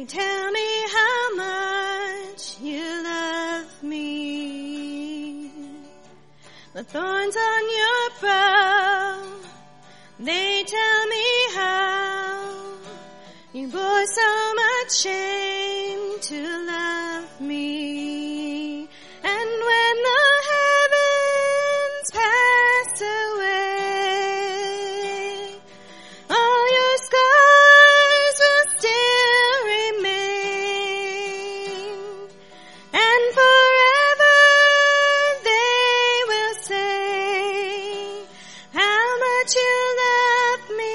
They tell me how much you love me. The thorns on your brow, they tell me how you bore so much shame to love me. And when the heavens pass away, all your scars will still remain, and forever they will say how much you love me.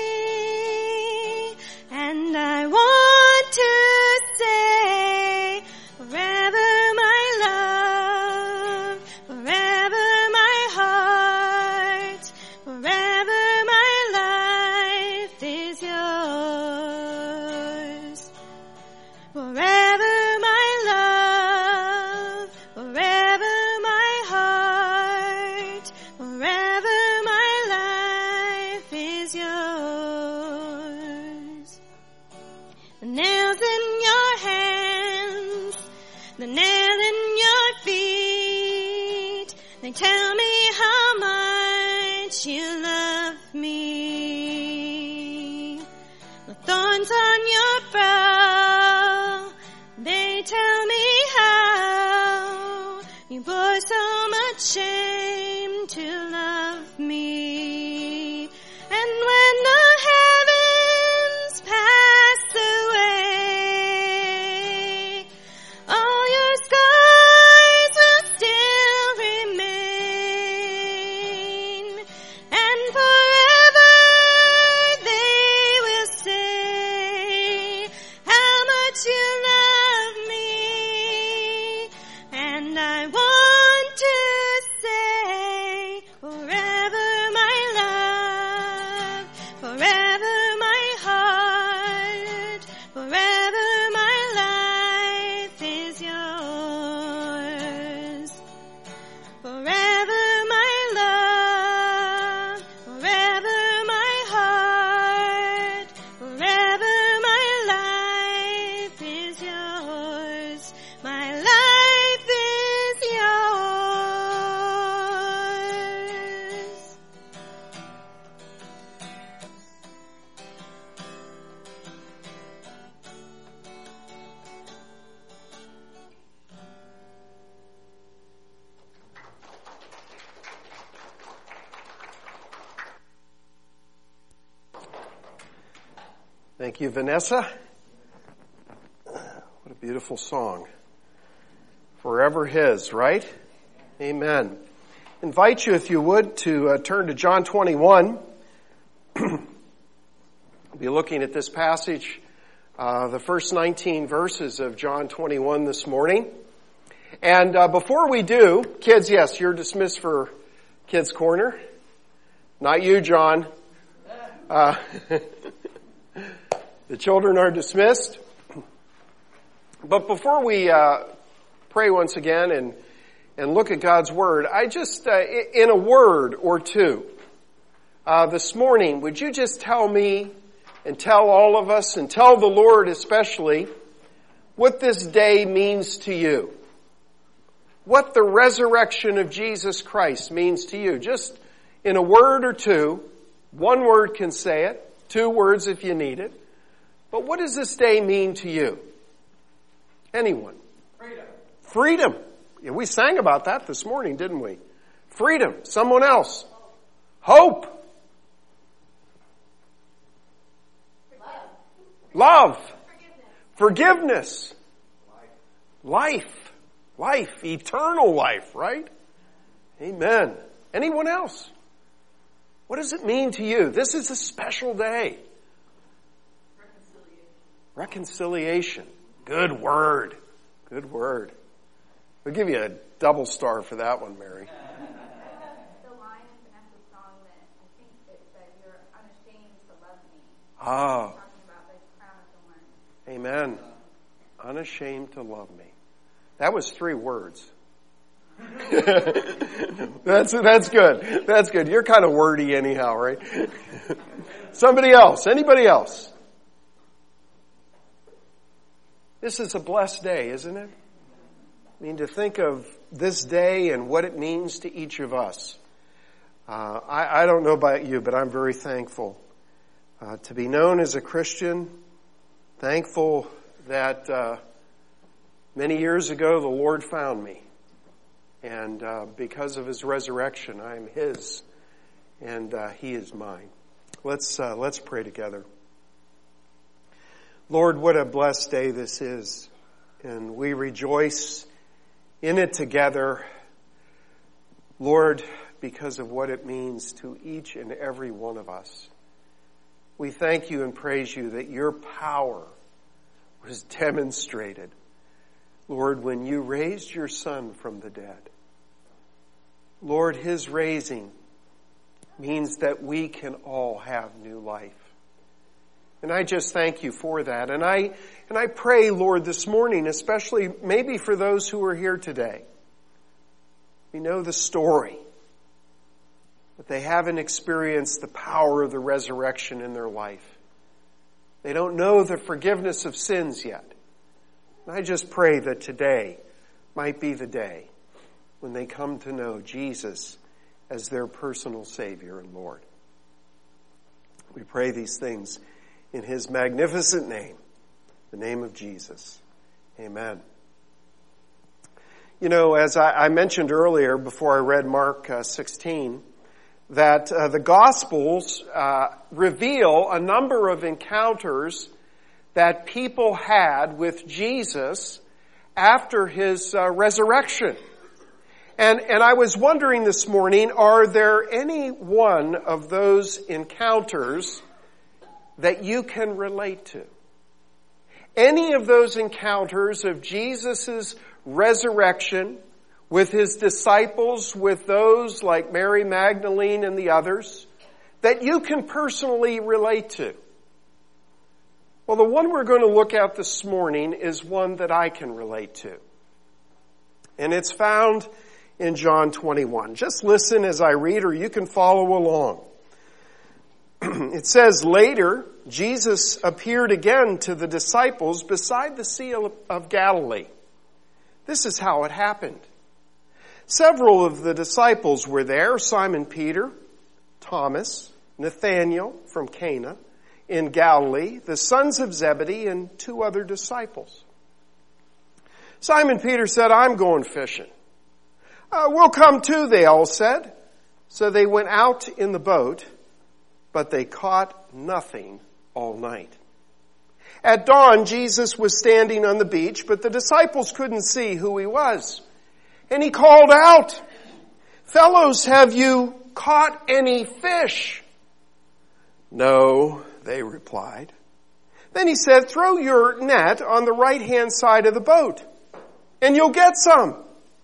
And I want to say forever my love, forever my heart, forever my life is yours. Forever my love, forever my heart, forever my life is yours. The nails in your hands, the nail in your feet, they tell me how much you love me. The thorns on your brow, they tell me how you bore so much shame to love me. And when the heavens pass away, all your scars will still remain, and forever they will say how much you love me. And I want to say forever my love, forever my heart, forever my life is yours. Forever my love, forever my heart, forever my life is yours. My life is yours. Thank you, Vanessa. What a beautiful song. Forever His, right? Amen. Invite you, if you would, to turn to John 21. We'll be looking at this passage, the first 19 verses of John 21 this morning. And before we do, kids, yes, you're dismissed for Kids Corner. Not you, John. The children are dismissed. But before we pray once again and look at God's Word, I just, in a word or two, this morning, would you just tell me and tell all of us and tell the Lord especially what this day means to you? What the resurrection of Jesus Christ means to you? Just in a word or two. One word can say it. 2 words if you need it. But what does this day mean to you? Anyone? Freedom. Freedom. Yeah, we sang about that this morning, didn't we? Freedom. Someone else. Hope. Love. Forgiveness. Life. Life. Eternal life, right? Amen. Anyone else? What does it mean to you? This is a special day. Reconciliation. Good word. Good word. We'll give you a double star for that one, Mary. The line in Vanessa's song that I think it said, "You're unashamed to love me." Ah. Talking about the crown of thorns. Amen. Unashamed to love me. That was 3 words. That's good. That's good. You're kind of wordy anyhow, right? Somebody else. Anybody else? This is a blessed day, isn't it? I mean, to think of this day and what it means to each of us. I don't know about you, but I'm very thankful to be known as a Christian. Thankful that many years ago the Lord found me. And because of His resurrection, I am His, and He is mine. Let's pray together. Lord, what a blessed day this is, and we rejoice in it together, Lord, because of what it means to each and every one of us. We thank you and praise you that your power was demonstrated, Lord, when you raised your Son from the dead. Lord, His raising means that we can all have new life. And I just thank you for that. And I pray, Lord, this morning, especially maybe for those who are here today. We know the story, but they haven't experienced the power of the resurrection in their life. They don't know the forgiveness of sins yet. And I just pray that today might be the day when they come to know Jesus as their personal Savior and Lord. We pray these things in His magnificent name, the name of Jesus. Amen. You know, as I mentioned earlier before I read Mark 16, that the Gospels reveal a number of encounters that people had with Jesus after His resurrection. And I was wondering this morning, are there any one of those encounters that you can relate to? Any of those encounters of Jesus' resurrection with His disciples, with those like Mary Magdalene and the others, that you can personally relate to? Well, the one we're going to look at this morning is one that I can relate to. And it's found in John 21. Just listen as I read, or you can follow along. It says, later, Jesus appeared again to the disciples beside the Sea of Galilee. This is how it happened. Several of the disciples were there: Simon Peter, Thomas, Nathanael from Cana in Galilee, the sons of Zebedee, and 2 other disciples. Simon Peter said, "I'm going fishing." "We'll come too," they all said. So they went out in the boat, but they caught nothing all night. At dawn, Jesus was standing on the beach, but the disciples couldn't see who He was. And He called out, "Fellows, have you caught any fish?" "No," they replied. Then He said, "Throw your net on the right-hand side of the boat, and you'll get some."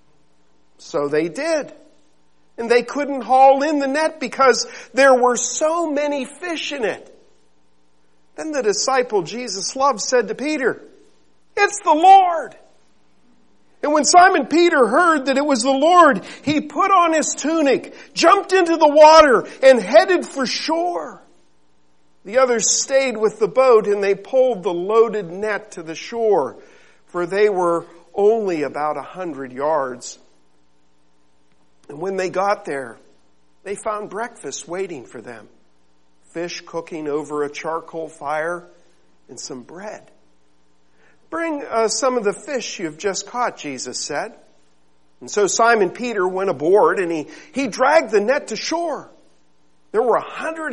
So they did. And they couldn't haul in the net because there were so many fish in it. Then the disciple Jesus loved said to Peter, "It's the Lord." And when Simon Peter heard that it was the Lord, he put on his tunic, jumped into the water, and headed for shore. The others stayed with the boat, and they pulled the loaded net to the shore, for they were only about 100 yards. And when they got there, they found breakfast waiting for them. Fish cooking over a charcoal fire and some bread. "Bring some of the fish you've just caught," Jesus said. And so Simon Peter went aboard and he dragged the net to shore. There were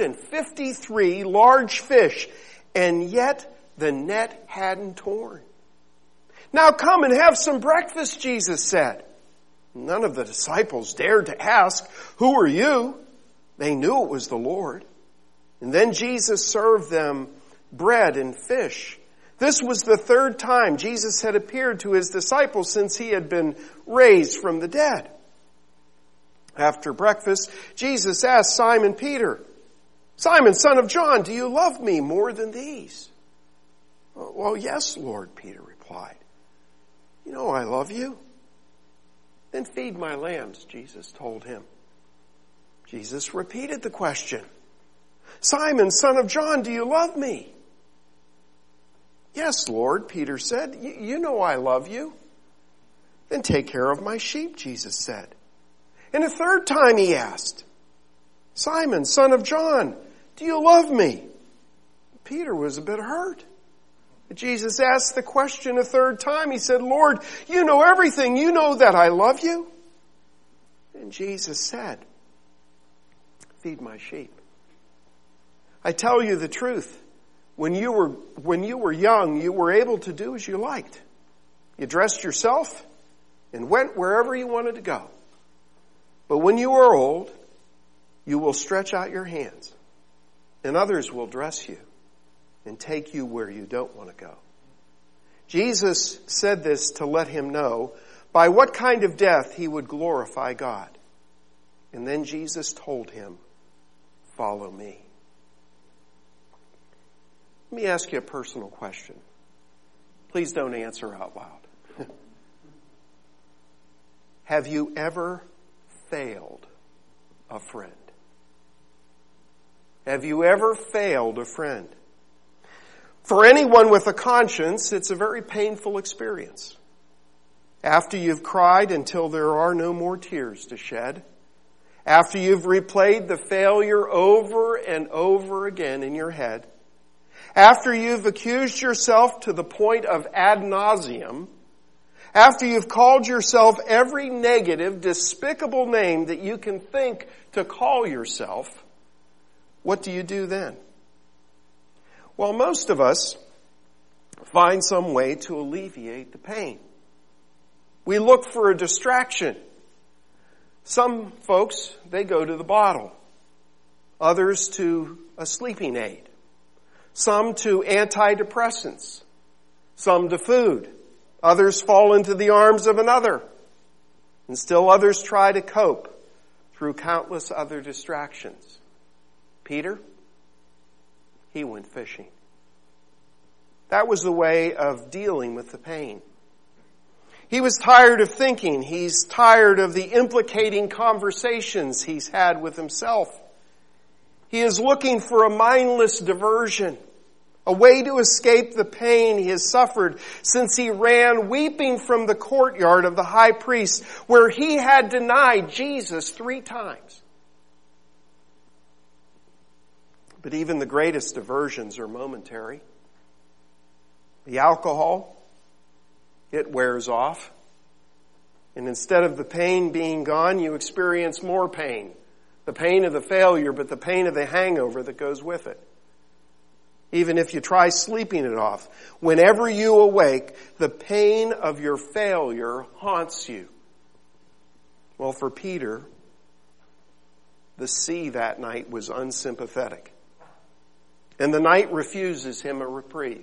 153 large fish, and yet the net hadn't torn. "Now come and have some breakfast," Jesus said. None of the disciples dared to ask, "Who are you?" They knew it was the Lord. And then Jesus served them bread and fish. This was the 3rd time Jesus had appeared to His disciples since He had been raised from the dead. After breakfast, Jesus asked Simon Peter, "Simon, son of John, do you love me more than these?" "Well, yes, Lord," Peter replied. "You know I love you." "Then feed my lambs," Jesus told him. Jesus repeated the question, "Simon, son of John, do you love me?" Yes, Lord, Peter said. You know I love you. Then take care of my sheep, Jesus said. And a third time he asked, Simon, son of John, do you love me? Peter was a bit hurt. Jesus asked the question a third time. He said, Lord, you know everything. You know that I love you. And Jesus said, feed my sheep. I tell you the truth. When you were young, you were able to do as you liked. You dressed yourself and went wherever you wanted to go. But when you are old, you will stretch out your hands, and others will dress you and take you where you don't want to go. Jesus said this to let him know by what kind of death he would glorify God. And then Jesus told him, follow me. Let me ask you a personal question. Please don't answer out loud. Have you ever failed a friend? Have you ever failed a friend? For anyone with a conscience, it's a very painful experience. After you've cried until there are no more tears to shed, after you've replayed the failure over and over again in your head, after you've accused yourself to the point of ad nauseum, after you've called yourself every negative, despicable name that you can think to call yourself, what do you do then? Well, most of us find some way to alleviate the pain. We look for a distraction. Some folks, they go to the bottle. Others to a sleeping aid. Some to antidepressants. Some to food. Others fall into the arms of another. And still others try to cope through countless other distractions. Peter, he went fishing. That was the way of dealing with the pain. He was tired of thinking. He's tired of the implicating conversations he's had with himself. He is looking for a mindless diversion, a way to escape the pain he has suffered since he ran weeping from the courtyard of the high priest where he had denied Jesus 3 times. But even the greatest diversions are momentary. The alcohol, it wears off. And instead of the pain being gone, you experience more pain. The pain of the failure, but the pain of the hangover that goes with it. Even if you try sleeping it off, whenever you awake, the pain of your failure haunts you. Well, for Peter, the sea that night was unsympathetic. And the night refuses him a reprieve.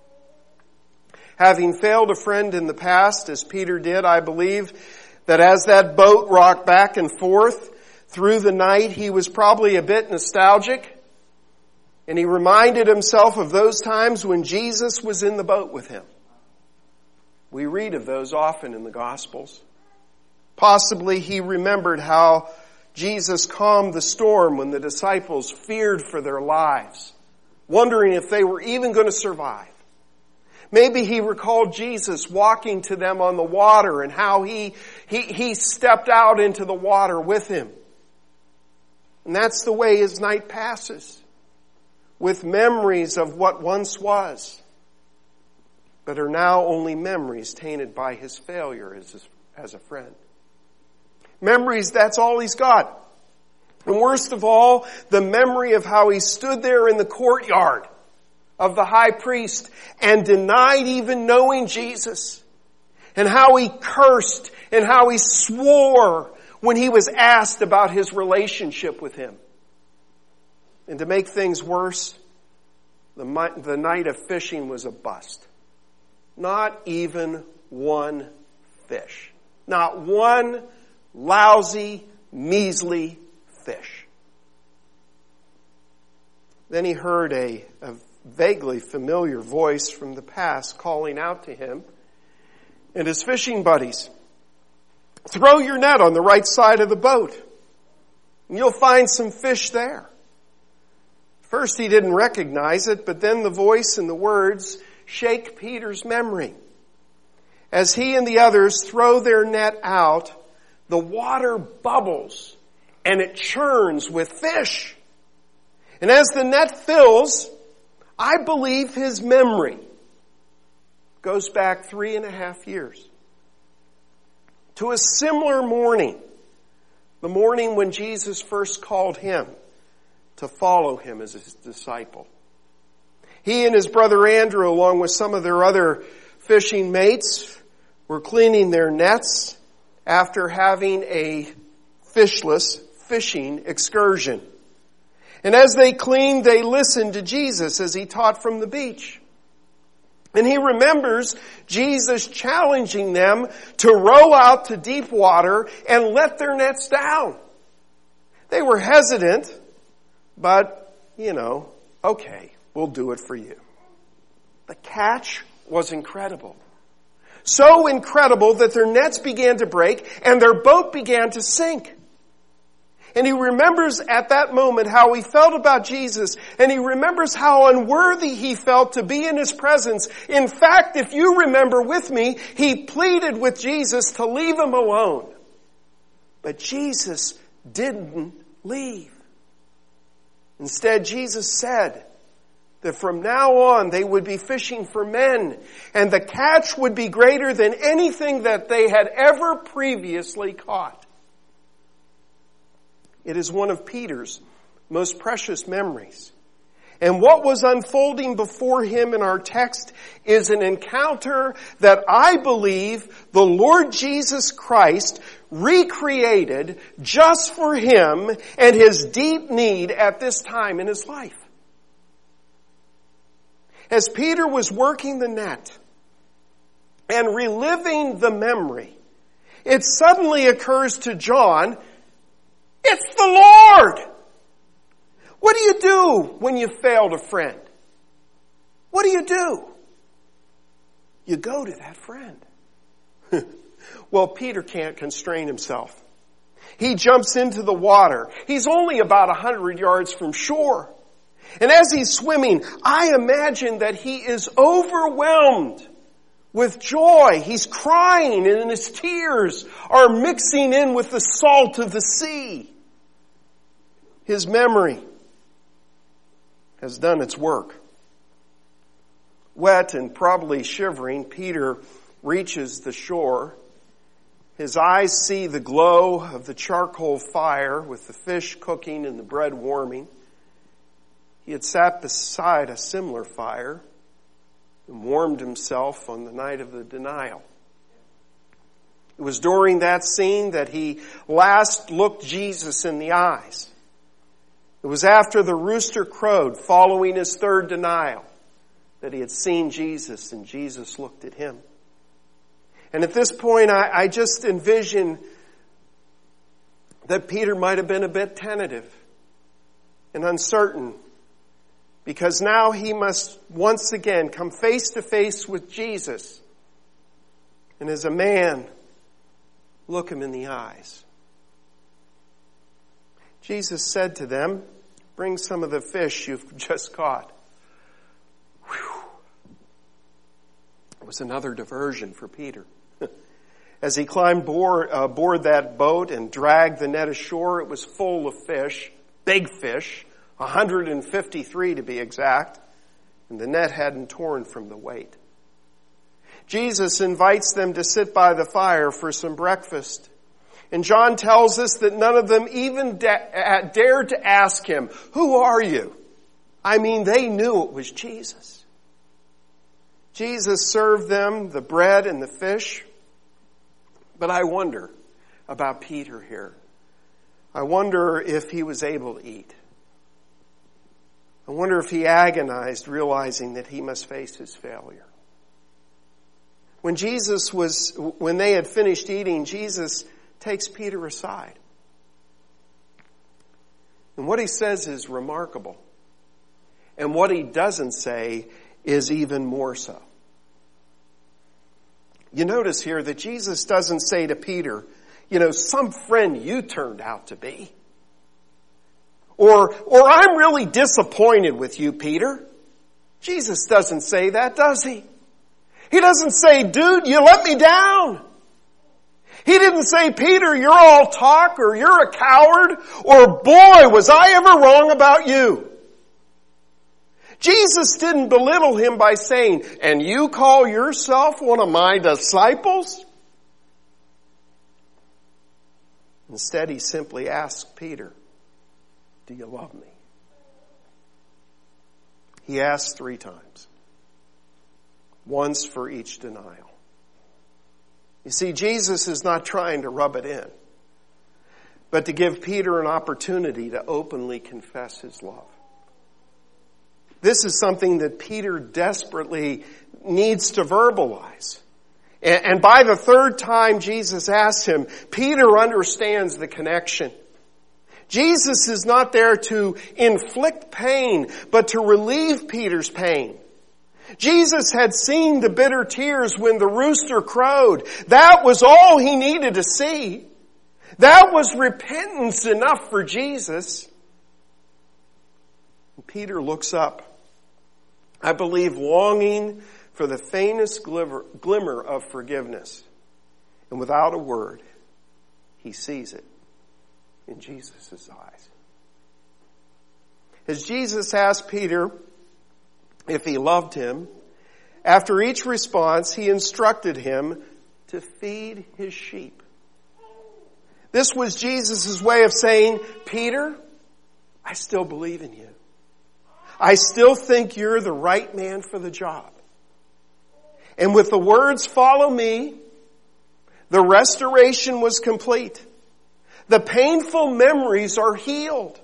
Having failed a friend in the past, as Peter did, I believe that as that boat rocked back and forth through the night, he was probably a bit nostalgic. And he reminded himself of those times when Jesus was in the boat with him. We read of those often in the Gospels. Possibly he remembered how Jesus calmed the storm when the disciples feared for their lives, wondering if they were even going to survive. Maybe he recalled Jesus walking to them on the water and how he stepped out into the water with him. And that's the way his night passes, with memories of what once was, but are now only memories tainted by his failure as a friend. Memories, that's all he's got. And worst of all, the memory of how he stood there in the courtyard of the high priest and denied even knowing Jesus, and how he cursed and how he swore when he was asked about his relationship with him. And to make things worse, the night of fishing was a bust. Not even one fish. Not one lousy, measly fish. Then he heard a vaguely familiar voice from the past calling out to him and his fishing buddies. Throw your net on the right side of the boat, and you'll find some fish there. First he didn't recognize it, but then the voice and the words shake Peter's memory. As he and the others throw their net out, the water bubbles and it churns with fish. And as the net fills, I believe his memory goes back 3.5 years to a similar morning, the morning when Jesus first called him to follow him as his disciple. He and his brother Andrew, along with some of their other fishing mates, were cleaning their nets after having a fishless fishing excursion. And as they cleaned, they listened to Jesus as he taught from the beach. And he remembers Jesus challenging them to row out to deep water and let their nets down. They were hesitant, but, okay, we'll do it for you. The catch was incredible. So incredible that their nets began to break and their boat began to sink. And he remembers at that moment how he felt about Jesus, and he remembers how unworthy he felt to be in his presence. In fact, if you remember with me, he pleaded with Jesus to leave him alone. But Jesus didn't leave. Instead, Jesus said that from now on they would be fishing for men, and the catch would be greater than anything that they had ever previously caught. It is one of Peter's most precious memories. And what was unfolding before him in our text is an encounter that I believe the Lord Jesus Christ recreated just for him and his deep need at this time in his life. As Peter was working the net and reliving the memory, it suddenly occurs to John, it's the Lord! What do you do when you failed a friend? What do? You go to that friend. Well, Peter can't constrain himself. He jumps into the water. He's only about 100 yards from shore. And as he's swimming, I imagine that he is overwhelmed with joy. He's crying and his tears are mixing in with the salt of the sea. His memory has done its work. Wet and probably shivering, Peter reaches the shore. His eyes see the glow of the charcoal fire with the fish cooking and the bread warming. He had sat beside a similar fire and warmed himself on the night of the denial. It was during that scene that he last looked Jesus in the eyes. It was after the rooster crowed, following his third denial, that he had seen Jesus and Jesus looked at him. And at this point, I just envision that Peter might have been a bit tentative and uncertain, because now he must once again come face to face with Jesus, and as a man, look him in the eyes. Jesus said to them, bring some of the fish you've just caught. Whew. It was another diversion for Peter. As he climbed aboard that boat and dragged the net ashore, it was full of fish, big fish, 153 to be exact, and the net hadn't torn from the weight. Jesus invites them to sit by the fire for some breakfast. And John tells us that none of them even dared to ask him, who are you? I mean, they knew it was Jesus. Jesus served them the bread and the fish. But I wonder about Peter here. I wonder if he was able to eat. I wonder if he agonized, realizing that he must face his failure. When they had finished eating, Jesus takes Peter aside. And what he says is remarkable. And what he doesn't say is even more so. You notice here that Jesus doesn't say to Peter, some friend you turned out to be. Or I'm really disappointed with you, Peter. Jesus doesn't say that, does he? He doesn't say, dude, you let me down. He didn't say, Peter, you're all talk, or you're a coward, or boy, was I ever wrong about you. Jesus didn't belittle him by saying, and you call yourself one of my disciples? Instead, he simply asked Peter, do you love me? He asked 3 times. Once for each denial. You see, Jesus is not trying to rub it in, but to give Peter an opportunity to openly confess his love. This is something that Peter desperately needs to verbalize. And by the 3rd time Jesus asks him, Peter understands the connection. Jesus is not there to inflict pain, but to relieve Peter's pain. Jesus had seen the bitter tears when the rooster crowed. That was all he needed to see. That was repentance enough for Jesus. And Peter looks up, I believe longing for the faintest glimmer of forgiveness. And without a word, he sees it in Jesus' eyes. As Jesus asked Peter if he loved him, after each response, he instructed him to feed his sheep. This was Jesus' way of saying, Peter, I still believe in you. I still think you're the right man for the job. And with the words, follow me, the restoration was complete. The painful memories are healed.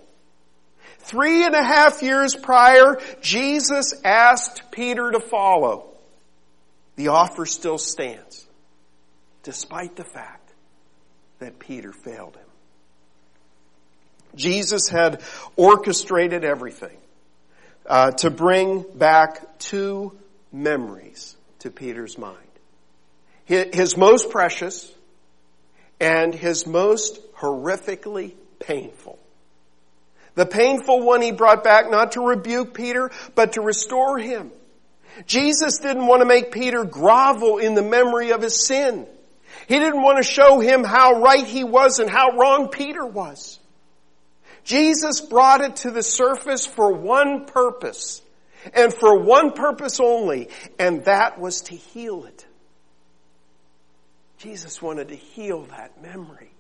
3.5 years prior, Jesus asked Peter to follow. The offer still stands, despite the fact that Peter failed him. Jesus had orchestrated everything to bring back 2 memories to Peter's mind. His most precious and his most horrifically painful. The painful one he brought back not to rebuke Peter, but to restore him. Jesus didn't want to make Peter grovel in the memory of his sin. He didn't want to show him how right he was and how wrong Peter was. Jesus brought it to the surface for one purpose, and for one purpose only, and that was to heal it. Jesus wanted to heal that memory.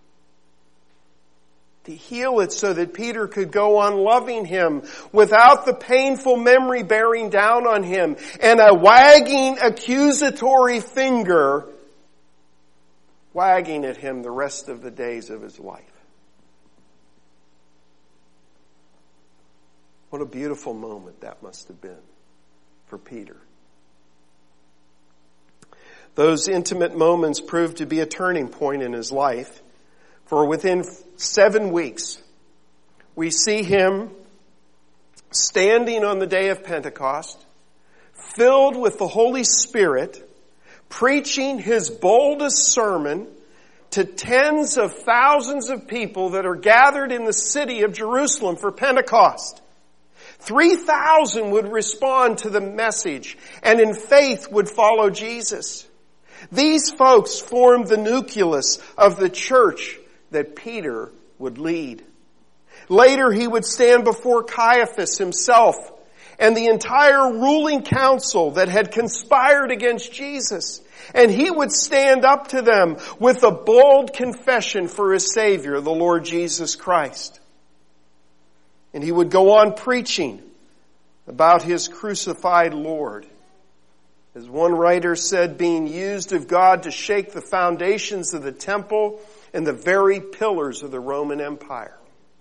To heal it so that Peter could go on loving him without the painful memory bearing down on him and a wagging accusatory finger wagging at him the rest of the days of his life. What a beautiful moment that must have been for Peter. Those intimate moments proved to be a turning point in his life. For within 7 weeks, we see him standing on the day of Pentecost, filled with the Holy Spirit, preaching his boldest sermon to tens of thousands of people that are gathered in the city of Jerusalem for Pentecost. 3,000 would respond to the message and in faith would follow Jesus. These folks formed the nucleus of the church that Peter would lead. Later he would stand before Caiaphas himself and the entire ruling council that had conspired against Jesus. And he would stand up to them with a bold confession for his Savior, the Lord Jesus Christ. And he would go on preaching about his crucified Lord. As one writer said, being used of God to shake the foundations of the temple and the very pillars of the Roman Empire.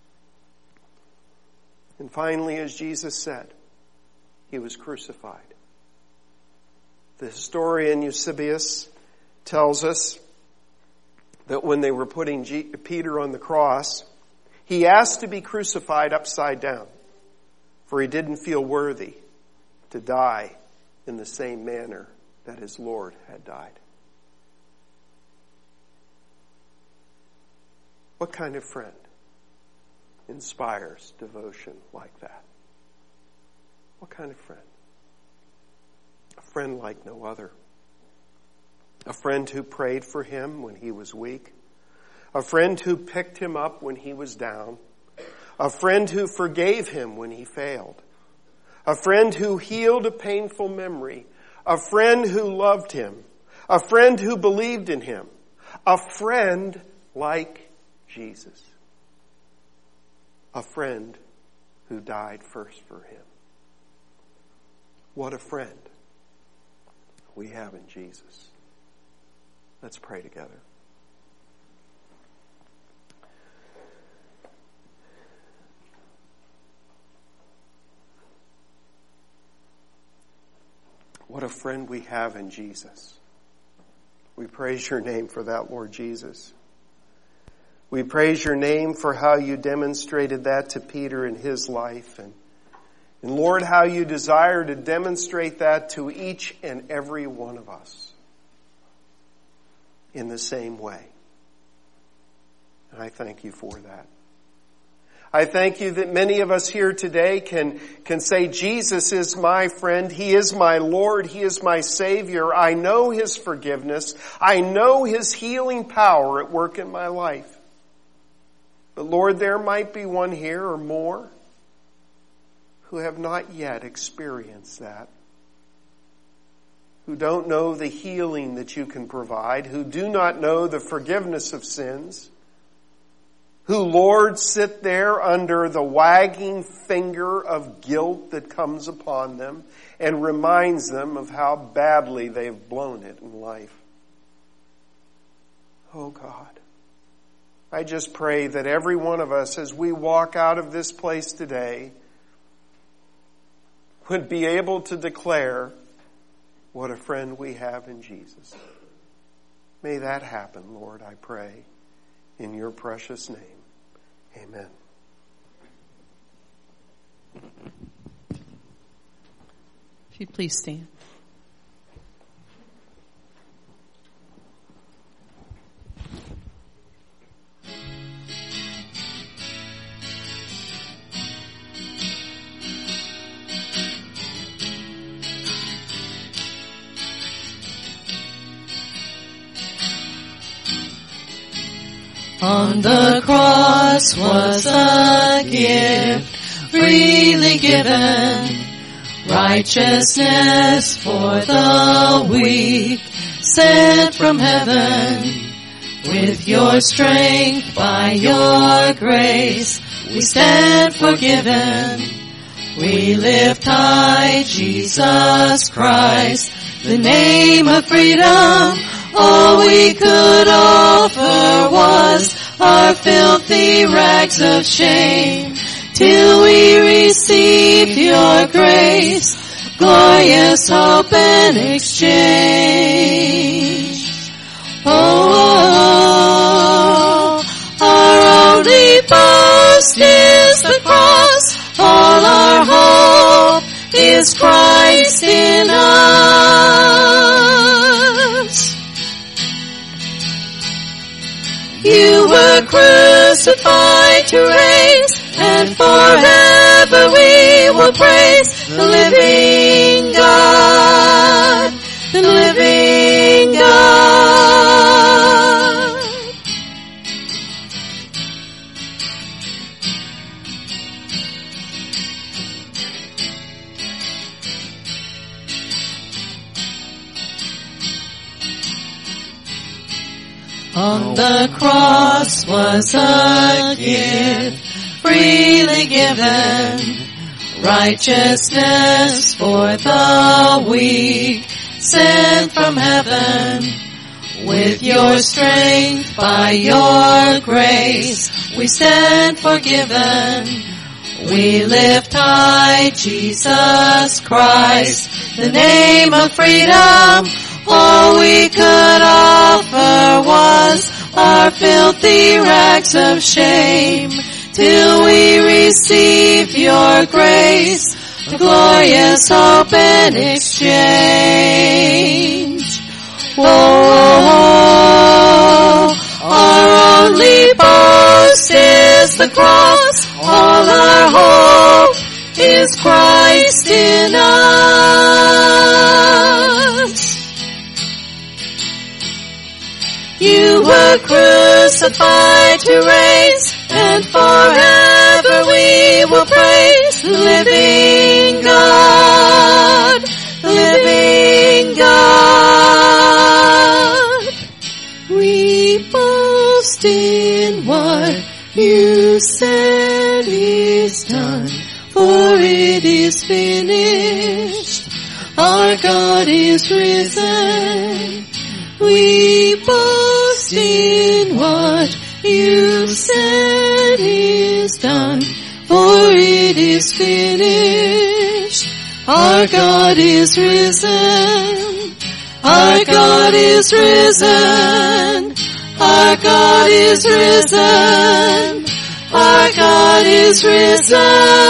And finally, as Jesus said, he was crucified. The historian Eusebius tells us that when they were putting Peter on the cross, he asked to be crucified upside down, for he didn't feel worthy to die in the same manner that his Lord had died. What kind of friend inspires devotion like that? What kind of friend? A friend like no other. A friend who prayed for him when he was weak. A friend who picked him up when he was down. A friend who forgave him when he failed. A friend who healed a painful memory. A friend who loved him. A friend who believed in him. A friend like Jesus. A friend who died first for him. What a friend we have in Jesus. Let's pray together. What a friend we have in Jesus. We praise your name for that, Lord Jesus. We praise your name for how you demonstrated that to Peter in his life. And Lord, how you desire to demonstrate that to each and every one of us in the same way. And I thank you for that. I thank you that many of us here today can say, Jesus is my friend. He is my Lord. He is my Savior. I know his forgiveness. I know his healing power at work in my life. But Lord, there might be one here or more who have not yet experienced that, who don't know the healing that you can provide, who do not know the forgiveness of sins, who, Lord, sit there under the wagging finger of guilt that comes upon them and reminds them of how badly they've blown it in life. Oh God, I just pray that every one of us, as we walk out of this place today, would be able to declare what a friend we have in Jesus. May that happen, Lord, I pray, in your precious name. Amen. If you'd please stand. On the cross was a gift freely given, righteousness for the weak, sent from heaven. With your strength, by your grace, we stand forgiven. We lift high Jesus Christ, the name of freedom. All we could offer was our filthy rags of shame, till we received your grace, glorious hope and exchange. Oh, our only boast is the cross, all our hope is Christ in us. You were crucified to reign, and forever we will praise the living God, the living God. On the cross was a gift freely given, righteousness for the weak, sent from heaven. With your strength, by your grace, we stand forgiven. We lift high Jesus Christ, the name of freedom. All we could offer was our filthy rags of shame, till we received your grace, the glorious hope and exchange. Oh, our only boast is the cross, all our hope is Christ in us. You were crucified to raise, and forever we will praise the living God, the living God. We boast in what you said is done, for it is finished. Our God is risen. We boast in what you said is done, for it is finished. Our God is risen. Our God is risen. Our God is risen. Our God is risen.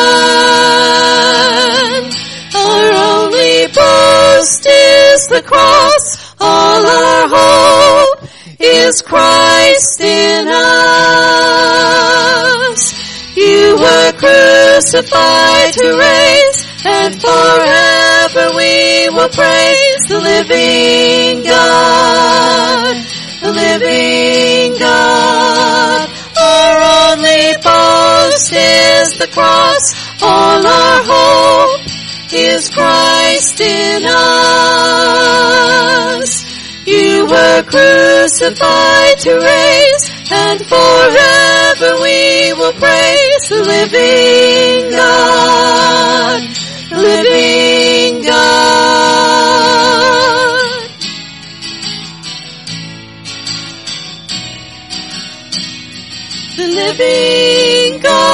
Our only boast is the cross. All our hope is Christ in us. You were crucified to raise, and forever we will praise the living God, the living God. Our only boast is the cross. All our hope is Christ in us. You were crucified to raise, and forever we will praise the living God, the living God. The living God.